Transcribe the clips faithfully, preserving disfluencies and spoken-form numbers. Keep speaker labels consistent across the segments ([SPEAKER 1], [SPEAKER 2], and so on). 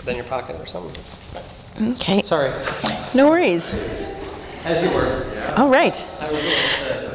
[SPEAKER 1] in your pocket or something.
[SPEAKER 2] Okay.
[SPEAKER 1] Sorry.
[SPEAKER 2] No worries.
[SPEAKER 1] As you were.
[SPEAKER 2] All right.
[SPEAKER 1] I was really upset.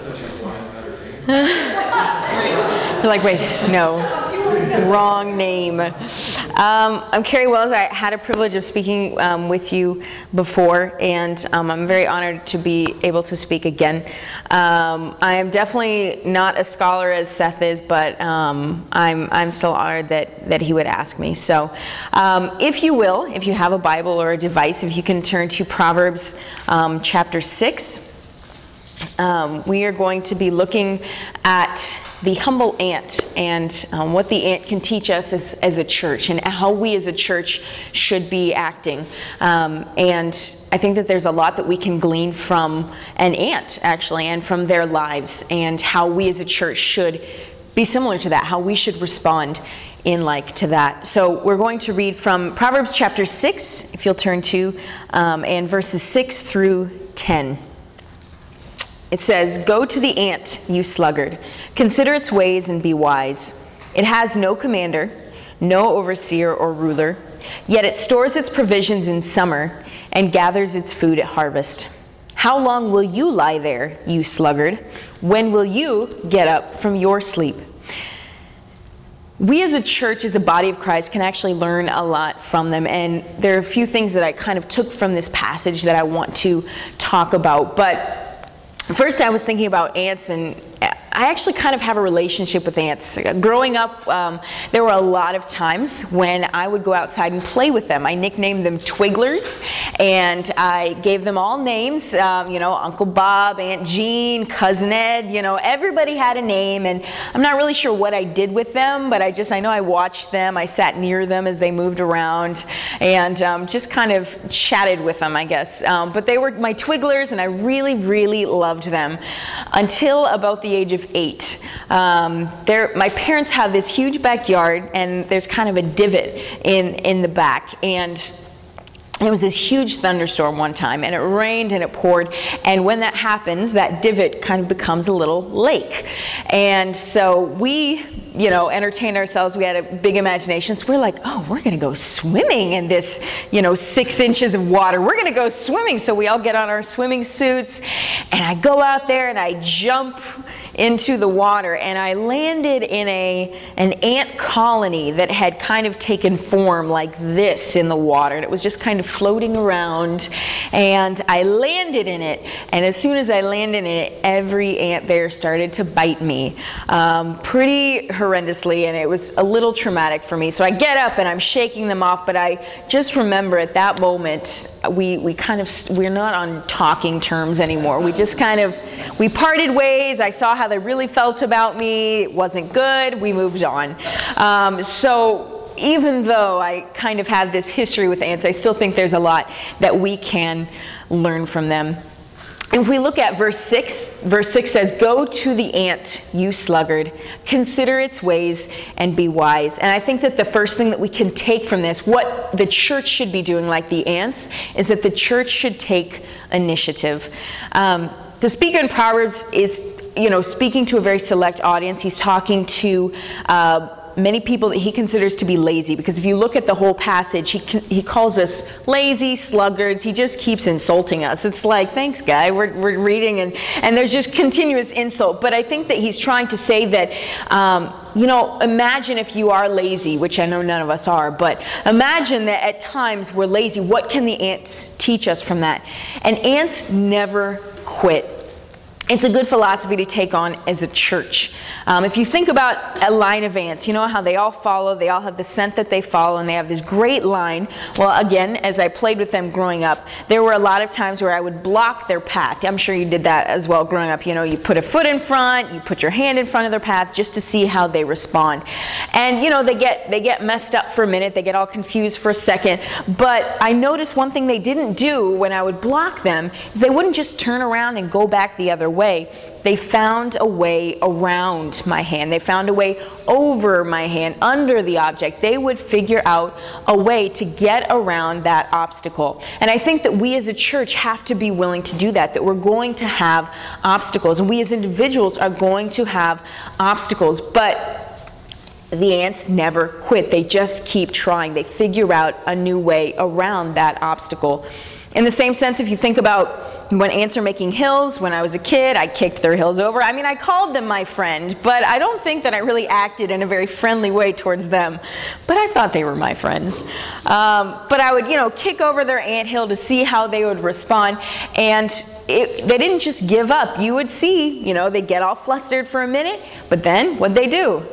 [SPEAKER 2] You're like, wait, no, wrong name. Um, I'm Carrie Wells. I had a privilege of speaking um, with you before, and um, I'm very honored to be able to speak again. Um, I am definitely not a scholar as Seth is, but um, I'm I'm still honored that that he would ask me. So, um, if you will, if you have a Bible or a device, if you can turn to Proverbs um, chapter six. Um, we are going to be looking at the humble ant and um, what the ant can teach us as, as a church and how we as a church should be acting. Um, and I think that there's a lot that we can glean from an ant, actually, and from their lives, and how we as a church should be similar to that, how we should respond in like to that. So we're going to read from Proverbs chapter six, if you'll turn to, um, and verses six through ten. It says, "Go to the ant, you sluggard. Consider its ways and be wise. It has no commander, no overseer or ruler, yet it stores its provisions in summer and gathers its food at harvest. How long will you lie there, you sluggard? When will you get up from your sleep?" We as a church, as a body of Christ, can actually learn a lot from them. And there are a few things that I kind of took from this passage that I want to talk about. But first, I was thinking about ants, and I actually kind of have a relationship with ants. Growing up, um, there were a lot of times when I would go outside and play with them. I nicknamed them Twigglers, and I gave them all names. Um, you know, Uncle Bob, Aunt Jean, Cousin Ed. You know, everybody had a name, and I'm not really sure what I did with them, but I just I know I watched them. I sat near them as they moved around, and um, just kind of chatted with them, I guess. Um, but they were my Twigglers, and I really, really loved them until about the age of eight. Um, my parents have this huge backyard, and there's kind of a divot in, in the back, and there was this huge thunderstorm one time, and it rained and it poured, and when that happens, that divot kind of becomes a little lake. And so we, you know, entertained ourselves. We had a big imagination, so we're like, oh, we're going to go swimming in this, you know, six inches of water. We're going to go swimming. So we all get on our swimming suits, and I go out there, and I jump into the water, and I landed in a an ant colony that had kind of taken form like this in the water, and it was just kind of floating around, and I landed in it, and as soon as I landed in it, every ant there started to bite me um, pretty horrendously, and it was a little traumatic for me. So I get up and I'm shaking them off, but I just remember at that moment we we kind of we're not on talking terms anymore. We just kind of we parted ways. I saw how they really felt about me. It wasn't good. We moved on. Um, so even though I kind of have this history with ants, I still think there's a lot that we can learn from them. If we look at verse six, verse six says, "Go to the ant, you sluggard. Consider its ways and be wise." And I think that the first thing that we can take from this, what the church should be doing like the ants, is that the church should take initiative. Um, the speaker in Proverbs is, you know, speaking to a very select audience. He's talking to uh, many people that he considers to be lazy, because if you look at the whole passage, he he calls us lazy, sluggards. He just keeps insulting us. It's like, thanks, guy. We're we're reading, and and there's just continuous insult. But I think that he's trying to say that, um, you know, imagine if you are lazy, which I know none of us are, but imagine that at times we're lazy. What can the ants teach us from that? And ants never quit. It's a good philosophy to take on as a church. Um, if you think about a line of ants, you know how they all follow, they all have the scent that they follow, and they have this great line. Well, again, as I played with them growing up, there were a lot of times where I would block their path. I'm sure you did that as well growing up. You know, you put a foot in front, you put your hand in front of their path just to see how they respond. And, you know, they get they get messed up for a minute, they get all confused for a second. But I noticed one thing they didn't do when I would block them is they wouldn't just turn around and go back the other way. They found a way around my hand. They found a way over my hand, under the object. They would figure out a way to get around that obstacle. And I think that we as a church have to be willing to do that, that we're going to have obstacles. And we as individuals are going to have obstacles. But the ants never quit. They just keep trying. They figure out a new way around that obstacle. In the same sense, if you think about when ants are making hills, when I was a kid, I kicked their hills over. I mean, I called them my friend, but I don't think that I really acted in a very friendly way towards them. But I thought they were my friends. Um, but I would, you know, kick over their anthill to see how they would respond. And it, they didn't just give up. You would see, you know, they get all flustered for a minute, but then what'd they do?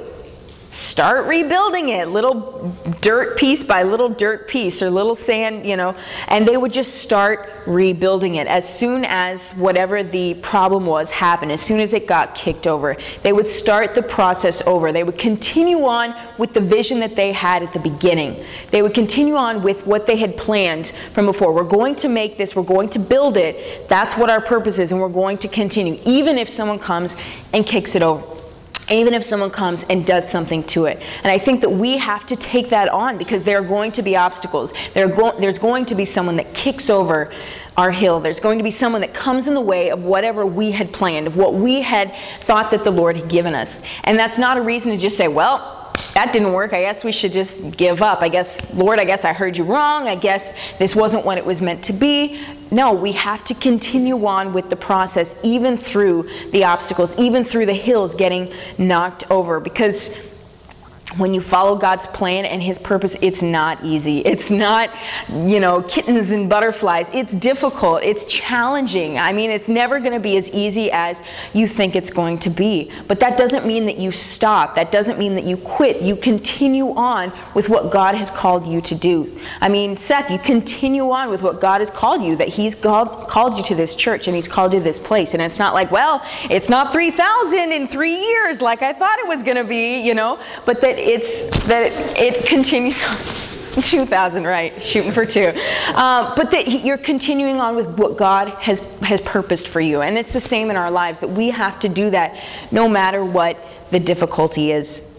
[SPEAKER 2] Start rebuilding it, little dirt piece by little dirt piece, or little sand, you know, and they would just start rebuilding it as soon as whatever the problem was happened, as soon as it got kicked over. They would start the process over. They would continue on with the vision that they had at the beginning. They would continue on with what they had planned from before. We're going to make this, we're going to build it. That's what our purpose is, and we're going to continue, even if someone comes and kicks it over. Even if someone comes and does something to it. And I think that we have to take that on, because there are going to be obstacles. There are go- there's going to be someone that kicks over our hill. There's going to be someone that comes in the way of whatever we had planned, of what we had thought that the Lord had given us. And that's not a reason to just say, well, that didn't work. I guess we should just give up. I guess, Lord, I guess I heard you wrong. I guess this wasn't what it was meant to be. No, we have to continue on with the process, even through the obstacles, even through the hills getting knocked over. Because when you follow God's plan and His purpose, it's not easy. It's not, you know, kittens and butterflies. It's difficult. It's challenging. I mean, it's never going to be as easy as you think it's going to be. But that doesn't mean that you stop. That doesn't mean that you quit. You continue on with what God has called you to do. I mean, Seth, you continue on with what God has called you, that He's called, called you to this church and He's called you to this place. And it's not like, well, it's not three thousand in three years like I thought it was going to be, you know, but that it's that it continues on. two thousand, right? Shooting for two. Um, but that you're continuing on with what God has has purposed for you. And it's the same in our lives, that we have to do that no matter what the difficulty is.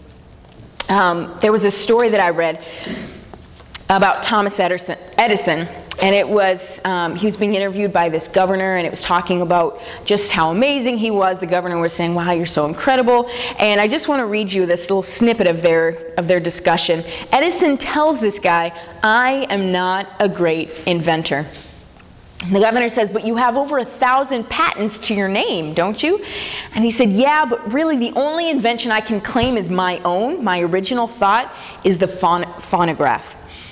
[SPEAKER 2] Um, there was a story that I read about Thomas Edison, Edison and it was, um, he was being interviewed by this governor, and it was talking about just how amazing he was. The governor was saying, wow, you're so incredible. And I just want to read you this little snippet of their, of their discussion. Edison tells this guy, I am not a great inventor. The governor says, but you have over a thousand patents to your name, don't you? And he said, yeah, but really the only invention I can claim is my own, my original thought, is the phon- phonograph.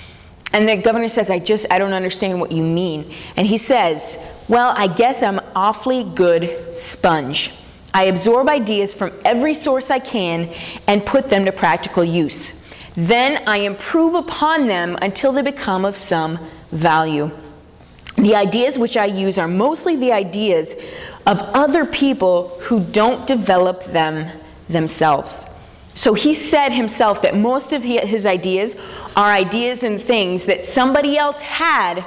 [SPEAKER 2] And the governor says, I just, I don't understand what you mean. And he says, well, I guess I'm awfully good sponge. I absorb ideas from every source I can and put them to practical use. Then I improve upon them until they become of some value. The ideas which I use are mostly the ideas of other people who don't develop them themselves. So he said himself that most of his ideas are ideas and things that somebody else had,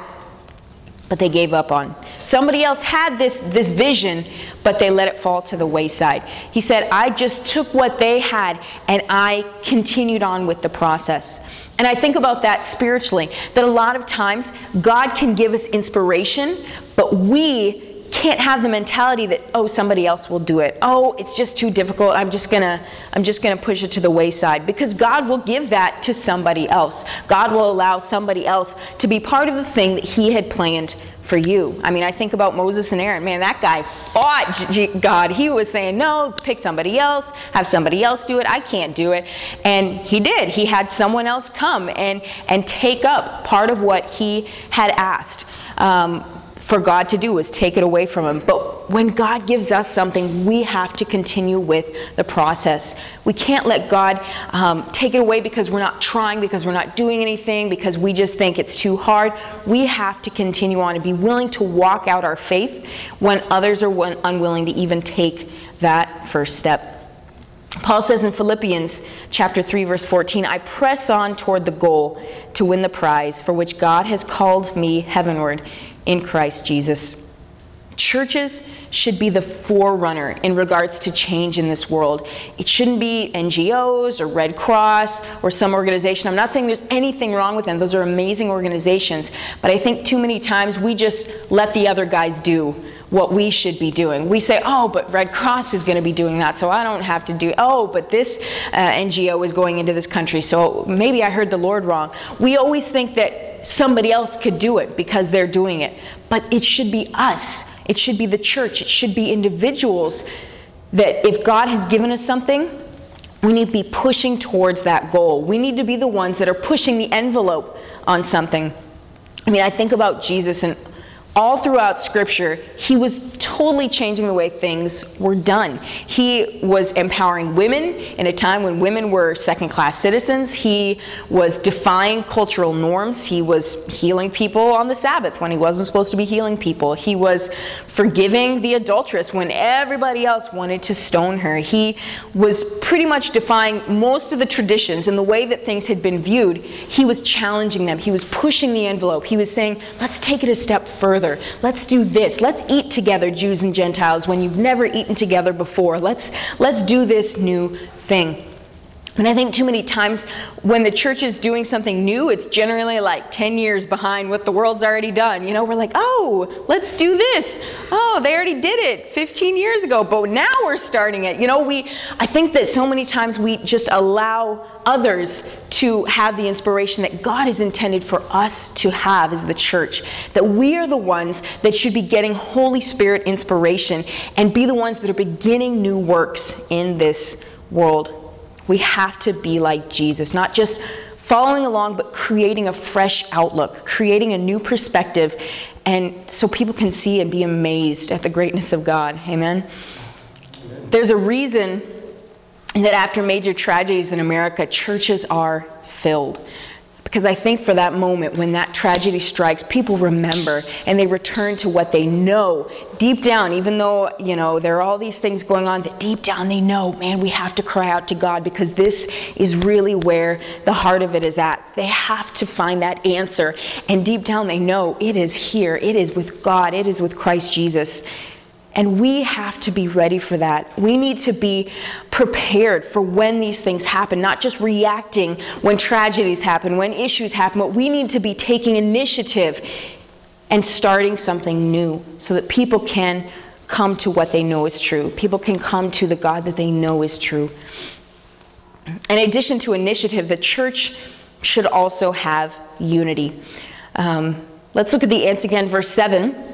[SPEAKER 2] but they gave up on. Somebody else had this, this vision, but they let it fall to the wayside. He said, I just took what they had and I continued on with the process. And I think about that spiritually, that a lot of times God can give us inspiration, but we can't have the mentality that, oh, somebody else will do it. Oh, it's just too difficult. I'm just gonna, I'm just gonna push it to the wayside. Because God will give that to somebody else. God will allow somebody else to be part of the thing that He had planned for you. I mean, I think about Moses and Aaron. Man, that guy fought God. He was saying, no, pick somebody else, have somebody else do it. I can't do it. And he did. He had someone else come and, and take up part of what he had asked um, for God to do, was take it away from him. But when God gives us something, we have to continue with the process. We can't let God um, take it away because we're not trying, because we're not doing anything, because we just think it's too hard. We have to continue on and be willing to walk out our faith when others are unwilling to even take that first step. Paul says in Philippians chapter three, verse fourteen, I press on toward the goal to win the prize for which God has called me heavenward in Christ Jesus. Churches should be the forerunner in regards to change in this world. It shouldn't be N G Os or Red Cross or some organization. I'm not saying there's anything wrong with them. Those are amazing organizations. But I think too many times we just let the other guys do what we should be doing. We say, oh, but Red Cross is going to be doing that, so I don't have to do, oh, but this uh, N G O is going into this country, so maybe I heard the Lord wrong. We always think that somebody else could do it because they're doing it, but it should be us. It should be the church. It should be individuals that if God has given us something, we need to be pushing towards that goal. We need to be the ones that are pushing the envelope on something. I mean, I think about Jesus, and all throughout Scripture, he was totally changing the way things were done. He was empowering women in a time when women were second-class citizens. He was defying cultural norms. He was healing people on the Sabbath when he wasn't supposed to be healing people. He was forgiving the adulteress when everybody else wanted to stone her. He was pretty much defying most of the traditions and the way that things had been viewed. He was challenging them. He was pushing the envelope. He was saying, let's take it a step further. Let's do this. Let's eat together, Jews and Gentiles, when you've never eaten together before. Let's let's do this new thing. And I think too many times when the church is doing something new, it's generally like ten years behind what the world's already done. You know, we're like, oh, let's do this. Oh, they already did it fifteen years ago, but now we're starting it. You know, we, I think that so many times we just allow others to have the inspiration that God has intended for us to have as the church. That we are the ones that should be getting Holy Spirit inspiration and be the ones that are beginning new works in this world. We have to be like Jesus, not just following along, but creating a fresh outlook, creating a new perspective, and so people can see and be amazed at the greatness of God. Amen? Amen. There's a reason that after major tragedies in America, churches are filled. Because I think for that moment when that tragedy strikes, people remember and they return to what they know. Deep down, even though, you know, there are all these things going on, that deep down they know, man, we have to cry out to God because this is really where the heart of it is at. They have to find that answer. And deep down they know it is here. It is with God. It is with Christ Jesus. And we have to be ready for that. We need to be prepared for when these things happen, not just reacting when tragedies happen, when issues happen, but we need to be taking initiative and starting something new so that people can come to what they know is true. People can come to the God that they know is true. In addition to initiative, the church should also have unity. Um, let's look at the ants again, verse seven.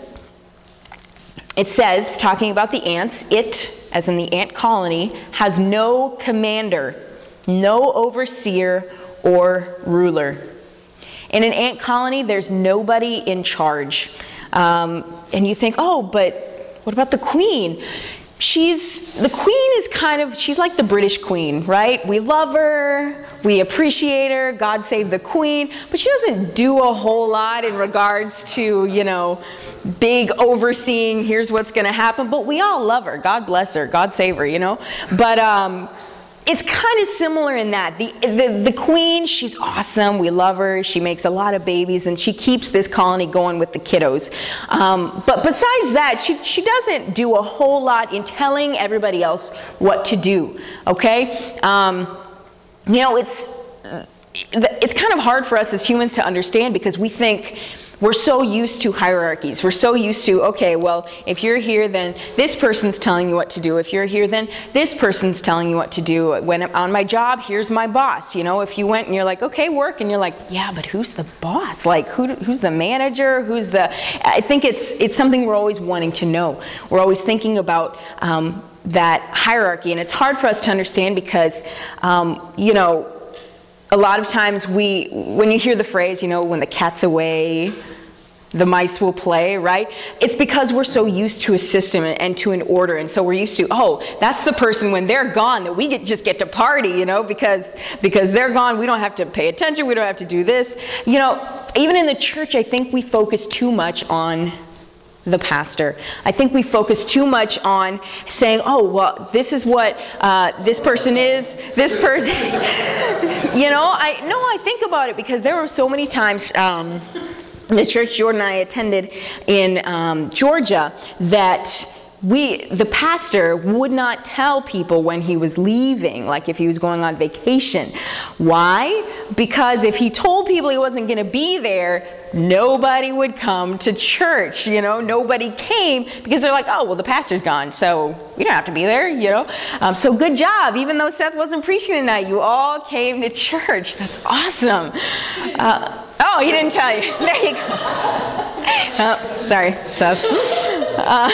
[SPEAKER 2] It says, talking about the ants, it, as in the ant colony, has no commander, no overseer or ruler. In an ant colony, there's nobody in charge. Um, and you think, oh, but what about the queen? She's, the queen is kind of, she's like the British queen, right? We love her, we appreciate her, God save the queen, but she doesn't do a whole lot in regards to, you know, big overseeing, here's what's going to happen, but we all love her. God bless her, God save her, you know? But um, it's kind of similar in that. The, the, the queen, she's awesome, we love her, she makes a lot of babies, and she keeps this colony going with the kiddos. Um, but besides that, she, she doesn't do a whole lot in telling everybody else what to do, okay? Um, you know, it's, it's kind of hard for us as humans to understand because we think, we're so used to hierarchies. We're so used to, okay, well, if you're here, then this person's telling you what to do. If you're here, then this person's telling you what to do. When I'm on my job, here's my boss. You know, if you went and you're like, okay, work, and you're like, yeah, but who's the boss? Like, who, who's the manager? Who's the... I think it's it's something we're always wanting to know. We're always thinking about um, that hierarchy, and it's hard for us to understand because, um, you know, a lot of times we, when you hear the phrase, you know, when the cat's away, the mice will play, right? It's because we're so used to a system and to an order. And so we're used to, oh, that's the person when they're gone that we get, just get to party, you know, because, because they're gone, we don't have to pay attention, we don't have to do this. You know, even in the church, I think we focus too much on the pastor. I think we focus too much on saying, oh, well, this is what uh, this person is, this person, you know, I no, I think about it because there were so many times um, the church Jordan and I attended in um, Georgia that we, the pastor would not tell people when he was leaving, like if he was going on vacation. Why? Because if he told people he wasn't going to be there, nobody would come to church, you know, nobody came because they're like, oh, well, the pastor's gone, so we don't have to be there, you know. Um, so good job, even though Seth wasn't preaching tonight, you all came to church. That's awesome. Uh, oh, he didn't tell you. There you go. Oh, sorry, Seth. Uh,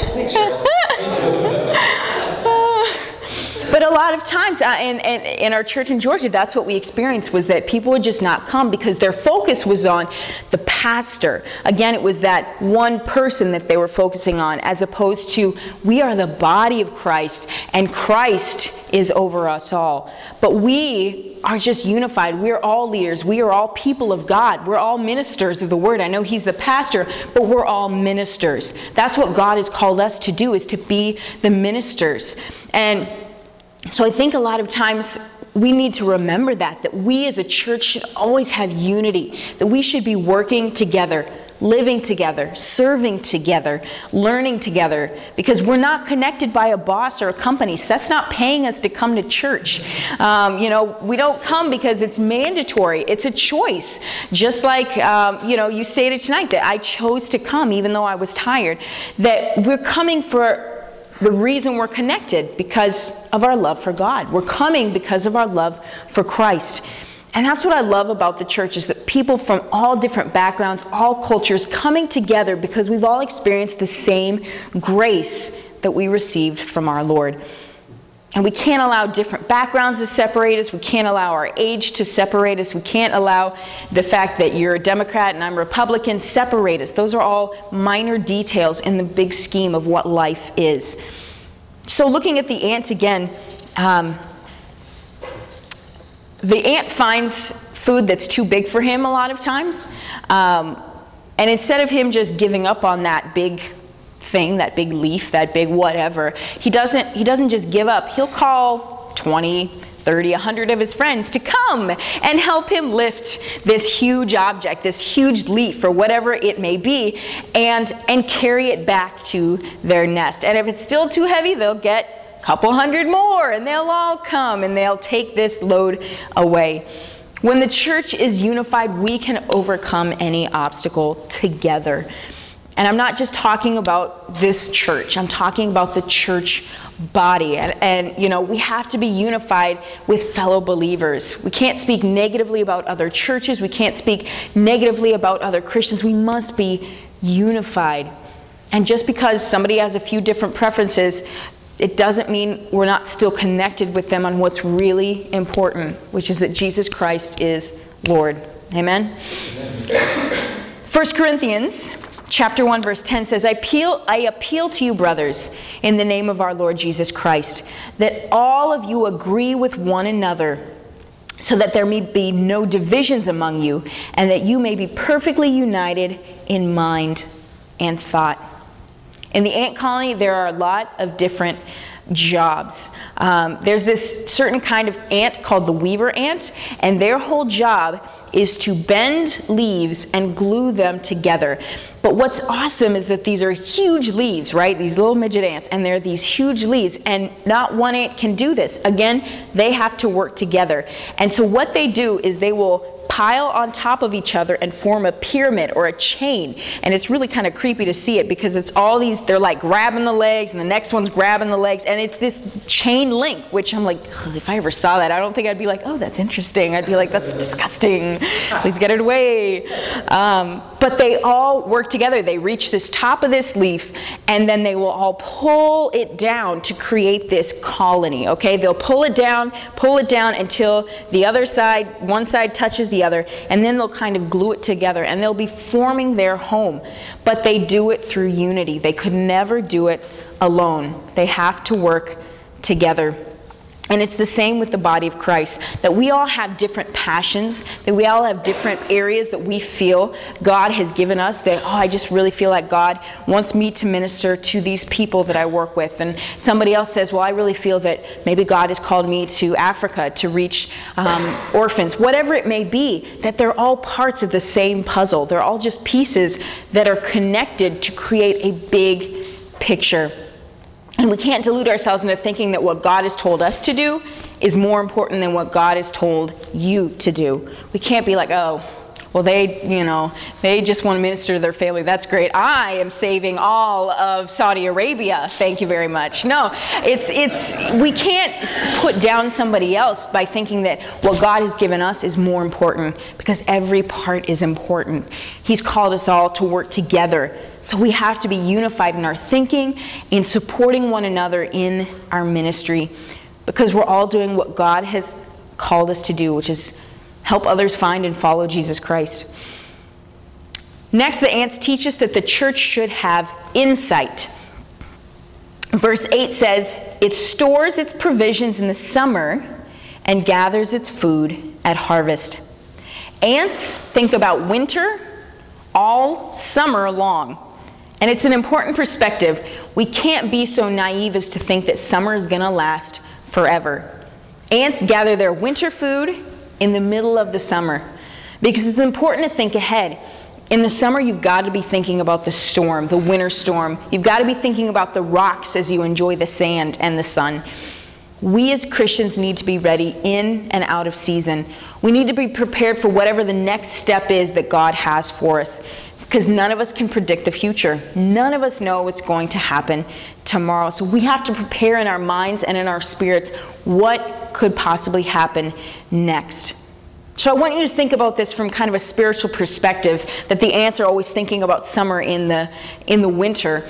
[SPEAKER 2] But a lot of times, uh, in, in, in our church in Georgia, that's what we experienced, was that people would just not come because their focus was on the pastor. Again, it was that one person that they were focusing on, as opposed to, we are the body of Christ, and Christ is over us all. But we are just unified. We're all leaders. We are all people of God. We're all ministers of the word. I know he's the pastor, but we're all ministers. That's what God has called us to do, is to be the ministers. And so I think a lot of times we need to remember that, that we as a church should always have unity, that we should be working together, living together, serving together, learning together, because we're not connected by a boss or a company. So that's not paying us to come to church. Um, you know, we don't come because it's mandatory. It's a choice. Just like, um, you know, you stated tonight that I chose to come even though I was tired, that we're coming for the reason we're connected, because of our love for God. We're coming because of our love for Christ. And that's what I love about the church, is that people from all different backgrounds, all cultures, coming together because we've all experienced the same grace that we received from our Lord. And we can't allow different backgrounds to separate us. We can't allow our age to separate us. We can't allow the fact that you're a Democrat and I'm Republican separate us. Those are all minor details in the big scheme of what life is. So looking at the ant again, um, the ant finds food that's too big for him a lot of times. Um, and instead of him just giving up on that big thing, that big leaf, that big whatever, he doesn't he doesn't just give up. He'll call twenty, thirty, one hundred of his friends to come and help him lift this huge object, this huge leaf or whatever it may be, and and carry it back to their nest. And if it's still too heavy, they'll get a couple hundred more and they'll all come and they'll take this load away. When the church is unified, we can overcome any obstacle together. And I'm not just talking about this church. I'm talking about the church body. And, and, you know, we have to be unified with fellow believers. We can't speak negatively about other churches. We can't speak negatively about other Christians. We must be unified. And just because somebody has a few different preferences, it doesn't mean we're not still connected with them on what's really important, which is that Jesus Christ is Lord. Amen? Amen. First Corinthians chapter one, verse ten says, I appeal, I appeal to you, brothers, in the name of our Lord Jesus Christ, that all of you agree with one another, so that there may be no divisions among you, and that you may be perfectly united in mind and thought. In the ant colony, there are a lot of different jobs. Um, there's this certain kind of ant called the weaver ant, and their whole job is to bend leaves and glue them together. But what's awesome is that these are huge leaves, right? These little midget ants, and they're these huge leaves, and not one ant can do this. Again, they have to work together. And so what they do is they will pile on top of each other and form a pyramid or a chain. And it's really kind of creepy to see it because it's all these, they're like grabbing the legs and the next one's grabbing the legs, and it's this chain link, which I'm like, if I ever saw that, I don't think I'd be like, oh, that's interesting. I'd be like, that's disgusting. Please get it away. Um, but they all work together. They reach this top of this leaf, and then they will all pull it down to create this colony, okay? They'll pull it down, pull it down until the other side, one side touches the other, and then they'll kind of glue it together, and they'll be forming their home. But they do it through unity. They could never do it alone. They have to work together. And it's the same with the body of Christ, that we all have different passions, that we all have different areas that we feel God has given us, that, oh, I just really feel like God wants me to minister to these people that I work with. And somebody else says, well, I really feel that maybe God has called me to Africa to reach um, orphans. Whatever it may be, that they're all parts of the same puzzle. They're all just pieces that are connected to create a big picture. And we can't delude ourselves into thinking that what God has told us to do is more important than what God has told you to do. We can't be like, oh, well, they, you know, they just want to minister to their family. That's great. I am saving all of Saudi Arabia. Thank you very much. No, it's, it's, we can't put down somebody else by thinking that what God has given us is more important, because every part is important. He's called us all to work together. So we have to be unified in our thinking, in supporting one another in our ministry, because we're all doing what God has called us to do, which is help others find and follow Jesus Christ. Next, the ants teach us that the church should have insight. Verse eight says, it stores its provisions in the summer and gathers its food at harvest. Ants think about winter all summer long. And it's an important perspective. We can't be so naive as to think that summer is going to last forever. Ants gather their winter food in the middle of the summer, because it's important to think ahead. In the summer, you've got to be thinking about the storm, the winter storm. You've got to be thinking about the rocks as you enjoy the sand and the sun. We as Christians need to be ready in and out of season. We need to be prepared for whatever the next step is that God has for us, because none of us can predict the future. None of us know what's going to happen tomorrow. So we have to prepare in our minds and in our spirits what could possibly happen next. So I want you to think about this from kind of a spiritual perspective, that the ants are always thinking about summer in the in the winter.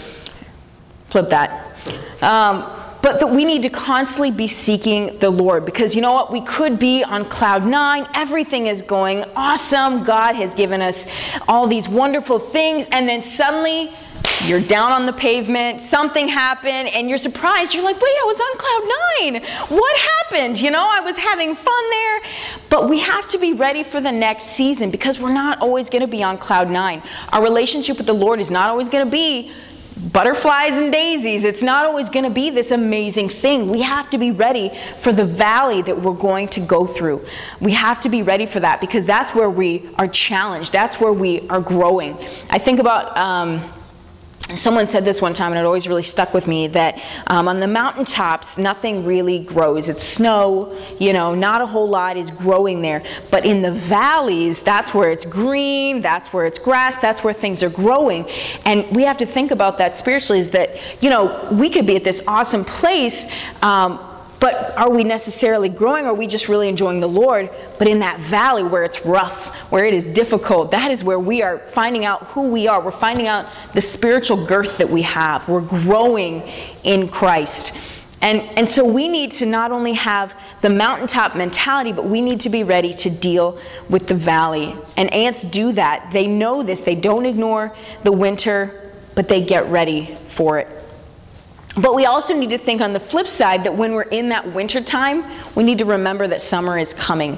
[SPEAKER 2] Flip that. Um, but that we need to constantly be seeking the Lord, because you know what? We could be on cloud nine. Everything is going awesome. God has given us all these wonderful things, and then suddenly you're down on the pavement, something happened, and you're surprised. You're like, wait, I was on cloud nine. What happened? You know, I was having fun there. But we have to be ready for the next season, because we're not always going to be on cloud nine. Our relationship with the Lord is not always going to be butterflies and daisies. It's not always going to be this amazing thing. We have to be ready for the valley that we're going to go through. We have to be ready for that, because that's where we are challenged. That's where we are growing. I think about... Um, Someone said this one time, and it always really stuck with me, that um, on the mountaintops, nothing really grows. It's snow, you know, not a whole lot is growing there. But in the valleys, that's where it's green, that's where it's grass, that's where things are growing. And we have to think about that spiritually, is that, you know, we could be at this awesome place, um, but are we necessarily growing, or are we just really enjoying the Lord? But in that valley where it's rough, where it is difficult, that is where we are finding out who we are. We're finding out the spiritual girth that we have. We're growing in Christ. And, and so we need to not only have the mountaintop mentality, but we need to be ready to deal with the valley. And ants do that. They know this. They don't ignore the winter, but they get ready for it. But we also need to think on the flip side that when we're in that winter time, we need to remember that summer is coming.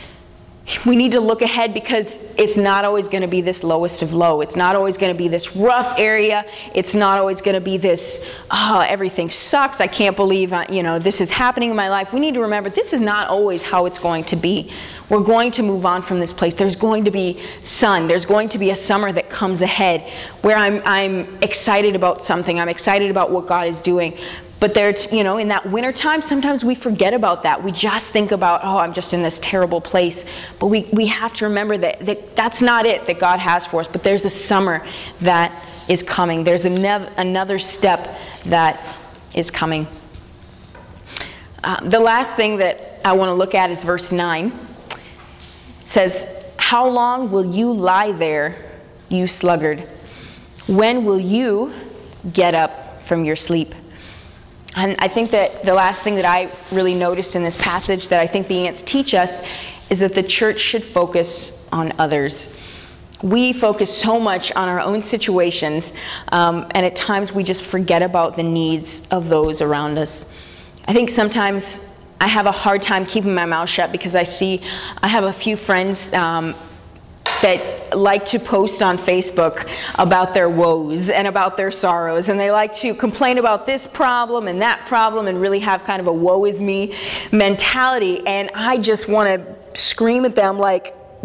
[SPEAKER 2] We need to look ahead, because it's not always going to be this lowest of low. It's not always going to be this rough area. It's not always going to be this, oh, everything sucks. I can't believe, I, you know, this is happening in my life. We need to remember this is not always how it's going to be. We're going to move on from this place. There's going to be sun. There's going to be a summer that comes ahead where I'm, I'm excited about something. I'm excited about what God is doing. But there's, you know, in that winter time, sometimes we forget about that. We just think about, oh, I'm just in this terrible place. But we, we have to remember that, that that's not it that God has for us. But there's a summer that is coming. There's another, another step that is coming. Uh, the last thing that I want to look at is verse nine. It says, how long will you lie there, you sluggard? When will you get up from your sleep? And I think that the last thing that I really noticed in this passage that I think the ants teach us is that the church should focus on others. We focus so much on our own situations, um, and at times we just forget about the needs of those around us. I think sometimes I have a hard time keeping my mouth shut, because I see, I have a few friends um, that like to post on Facebook about their woes and about their sorrows, and they like to complain about this problem and that problem and really have kind of a woe is me mentality. And I just want to scream at them like,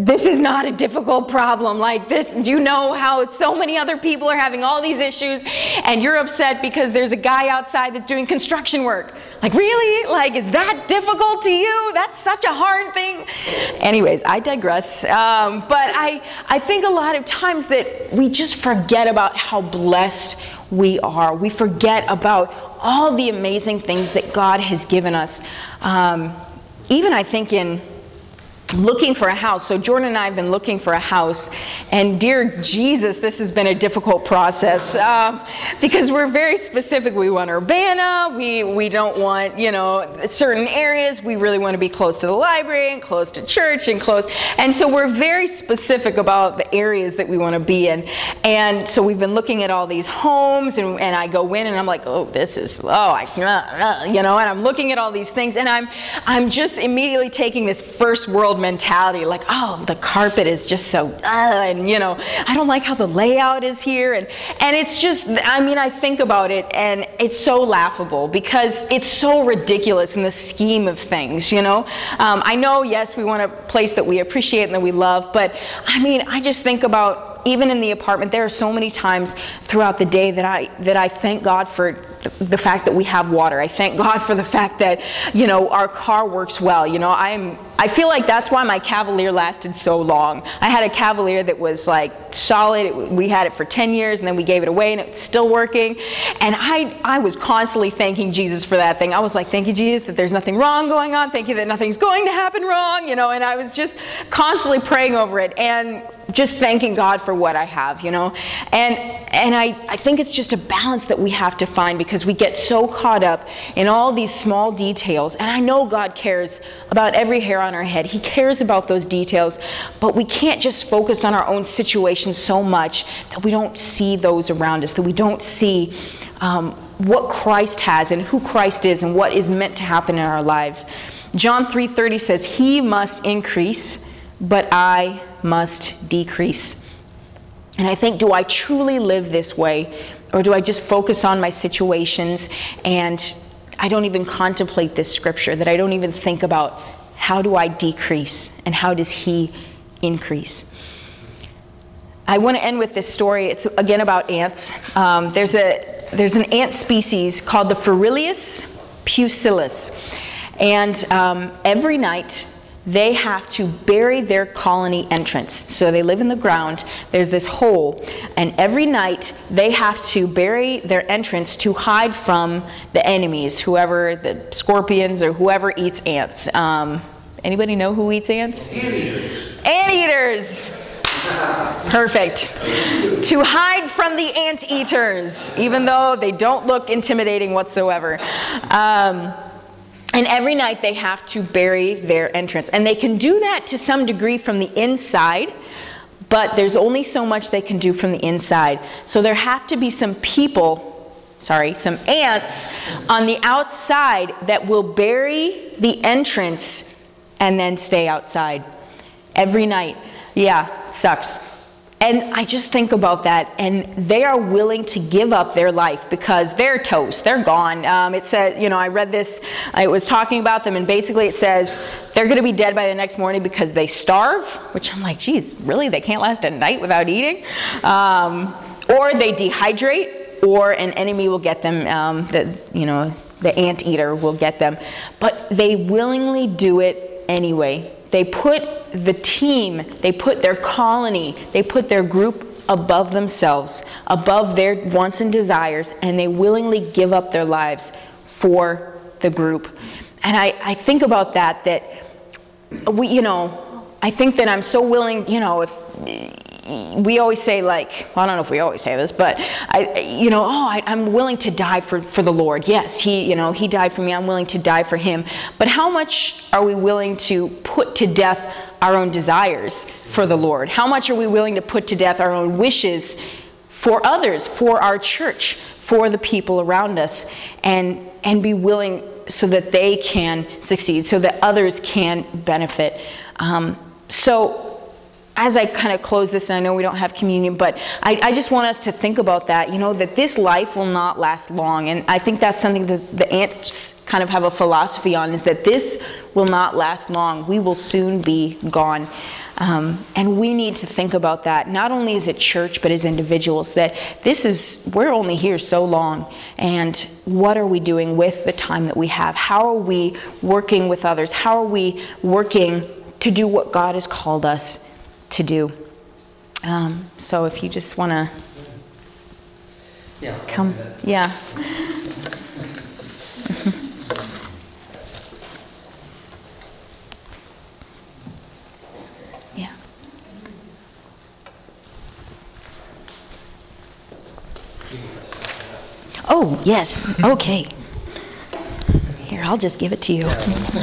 [SPEAKER 2] this is not a difficult problem. Like this, do you know how so many other people are having all these issues and you're upset because there's a guy outside that's doing construction work? Like, really? Like, is that difficult to you? That's such a hard thing. Anyways, I digress. Um, but I, I think a lot of times that we just forget about how blessed we are. We forget about all the amazing things that God has given us. Um, even I think in looking for a house. So Jordan and I have been looking for a house, and dear Jesus, this has been a difficult process um, because we're very specific. We want Urbana. We we don't want, you know, certain areas. We really want to be close to the library and close to church and close. And so we're very specific about the areas that we want to be in. And so we've been looking at all these homes, and, and I go in and I'm like, oh, this is, oh, I, uh, uh, you know, and I'm looking at all these things, and I'm I'm just immediately taking this first world mentality, like, oh, the carpet is just so, uh, and you know, I don't like how the layout is here, and and it's just, I mean, I think about it, and it's so laughable because it's so ridiculous in the scheme of things, you know. Um, I know, yes, we want a place that we appreciate and that we love, but I mean, I just think about, even in the apartment, there are so many times throughout the day that I that I thank God for the fact that we have water. I thank God for the fact that, you know, our car works well. You know, I'm I feel like that's why my Cavalier lasted so long. I had a Cavalier that was like solid. It, we had it for ten years, and then we gave it away, and it's still working. And I I was constantly thanking Jesus for that thing. I was like, thank you, Jesus, that there's nothing wrong going on. Thank you that nothing's going to happen wrong. You know, and I was just constantly praying over it and just thanking God for what I have, you know. And and I, I think it's just a balance that we have to find, because we get so caught up in all these small details. And I know God cares about every hair on our head. He cares about those details, but we can't just focus on our own situation so much that we don't see those around us, that we don't see um, what Christ has and who Christ is and what is meant to happen in our lives. John three thirty says, "He must increase, but I must decrease." And I think, do I truly live this way? Or do I just focus on my situations and I don't even contemplate this scripture, that I don't even think about how do I decrease and how does He increase? I want to end with this story. It's again about ants. Um, there's a there's an ant species called the Ferilius pusillus. And um, every night, they have to bury their colony entrance. So they live in the ground. There's this hole. And every night, they have to bury their entrance to hide from the enemies, whoever, the scorpions or whoever eats ants. Um, anybody know who eats ants?
[SPEAKER 3] Anteaters.
[SPEAKER 2] Anteaters. Perfect. To hide from the anteaters, even though they don't look intimidating whatsoever. Um, And every night they have to bury their entrance. And they can do that to some degree from the inside, but there's only so much they can do from the inside. So there have to be some people, sorry, some ants on the outside that will bury the entrance and then stay outside every night. Yeah, it sucks. And I just think about that, and they are willing to give up their life because they're toast, they're gone. Um, it said, you know, I read this, I was talking about them, and basically it says they're going to be dead by the next morning because they starve, which I'm like, geez, really? They can't last a night without eating? Um, or they dehydrate, or an enemy will get them, um, the, you know, the anteater will get them. But they willingly do it anyway. They put the team, they put their colony, they put their group above themselves, above their wants and desires, and they willingly give up their lives for the group. And I, I think about that, that we, you know, I think that I'm so willing, you know, if we always say, like, well, I don't know if we always say this, but I, you know, oh, I, I'm willing to die for, for the Lord. Yes, he, you know, he died for me. I'm willing to die for him. But how much are we willing to put to death our own desires for the Lord? How much are we willing to put to death our own wishes for others, for our church, for the people around us, and and be willing so that they can succeed, so that others can benefit? Um, so. As I kind of close this, and I know we don't have communion, but I, I just want us to think about that, you know, that this life will not last long. And I think that's something that the ants kind of have a philosophy on, is that this will not last long. We will soon be gone. Um, and we need to think about that, not only as a church, but as individuals, that this is, we're only here so long, and what are we doing with the time that we have? How are we working with others? How are we working to do what God has called us to do? Um, so if you just want to
[SPEAKER 1] Yeah. I'll
[SPEAKER 2] come,
[SPEAKER 1] do that.
[SPEAKER 2] yeah. Yeah.
[SPEAKER 1] You can press that.
[SPEAKER 2] Oh, yes. Okay. Here, I'll just give it to you.